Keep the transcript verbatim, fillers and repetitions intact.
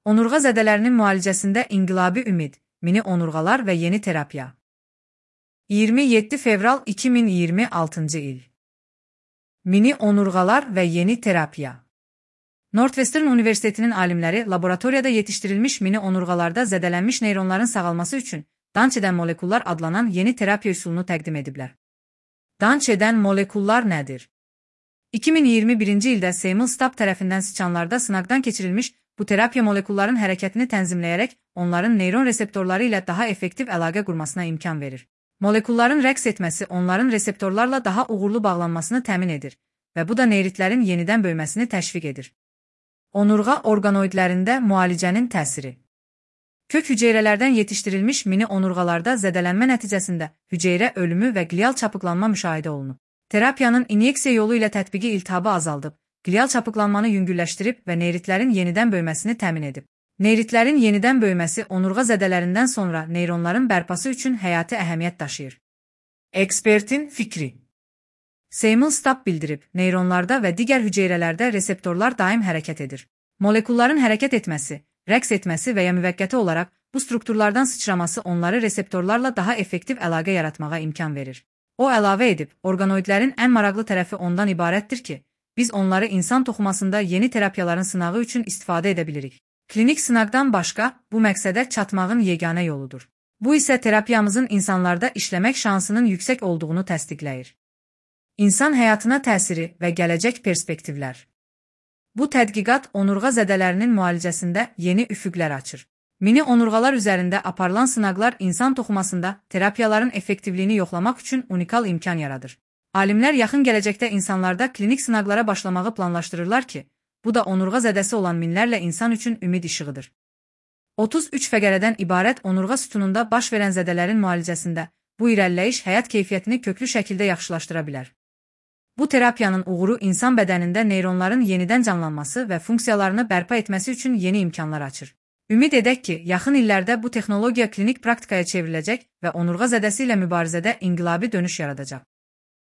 Onurğa zədələrinin müalicəsində inqilabi ümid, mini onurğalar və yeni terapiya. iyirmi yeddi fevral iki min iyirmi altıncı il. Mini onurğalar və yeni terapiya. Northwestern Universitetinin alimləri laboratoriyada yetişdirilmiş mini onurğalarda zədələnmiş neyronların sağalması üçün danç edən molekullar adlanan yeni terapiya üsulunu təqdim ediblər. Danç edən molekullar nədir? iki min iyirmi birinci ildə Seymour Stab tərəfindən siçanlarda sınaqdan keçirilmiş bu terapiya molekulların hərəkətini tənzimləyərək onların neyron reseptorları ilə daha effektiv əlaqə qurmasına imkan verir. Molekulların rəqs etməsi onların reseptorlarla daha uğurlu bağlanmasını təmin edir və bu da neyritlərin yenidən böyüməsini təşviq edir. Onurğa orqanoidlərində müalicənin təsiri. Kök hüceyrələrdən yetişdirilmiş mini onurğalarda zədələnmə nəticəsində hüceyrə ölümü və glial çapıqlanma müşahidə olunub. Terapiyanın inyeksiya yolu ilə tətbiqi iltihabı azaldıb, glial çapıqlanmanı yüngülləşdirib və neyritlərin yenidən böyüməsini təmin edib. Neyritlərin yenidən böyüməsi onurğa zədələrindən sonra neyronların bərpası üçün həyati əhəmiyyət daşıyır. Ekspertin fikri. Seymour Stab bildirib, neyronlarda və digər hüceyrələrdə reseptorlar daim hərəkət edir. Molekulların hərəkət etməsi, rəqs etməsi və ya müvəqqəti olaraq bu strukturlardan sıçraması onları reseptorlarla daha effektiv əlaqə yaratmağa imkan verir. O əlavə edib, orqanoidlərin ən maraqlı tərəfi ondan ibarətdir ki, biz onları insan toxumasında yeni terapiyaların sınağı üçün istifadə edə bilirik. Klinik sınaqdan başqa, bu məqsədə çatmağın yeganə yoludur. Bu isə terapiyamızın insanlarda işləmək şansının yüksək olduğunu təsdiqləyir. İnsan həyatına təsiri və gələcək perspektivlər. Bu tədqiqat onurğa zədələrinin müalicəsində yeni üfüqlər açır. Mini onurğalar üzərində aparılan sınaqlar insan toxumasında terapiyaların effektivliyini yoxlamaq üçün unikal imkan yaradır. Alimlər yaxın gələcəkdə insanlarda klinik sınaqlara başlamağı planlaşdırırlar ki, bu da onurğa zədəsi olan minlərlə insan üçün ümid işığıdır. otuz üç fəqərədən ibarət onurğa sütununda baş verən zədələrin müalicəsində bu irəliləyiş həyat keyfiyyətini köklü şəkildə yaxşılaşdıra bilər. Bu terapiyanın uğuru insan bədənində neyronların yenidən canlanması və funksiyalarını bərpa etməsi üçün yeni imkanlar açır. Ümid edək ki, yaxın illərdə bu texnologiya klinik praktikaya çevriləcək və onurğa zədəsi ilə mübarizədə inqilabi dönüş yaradacaq.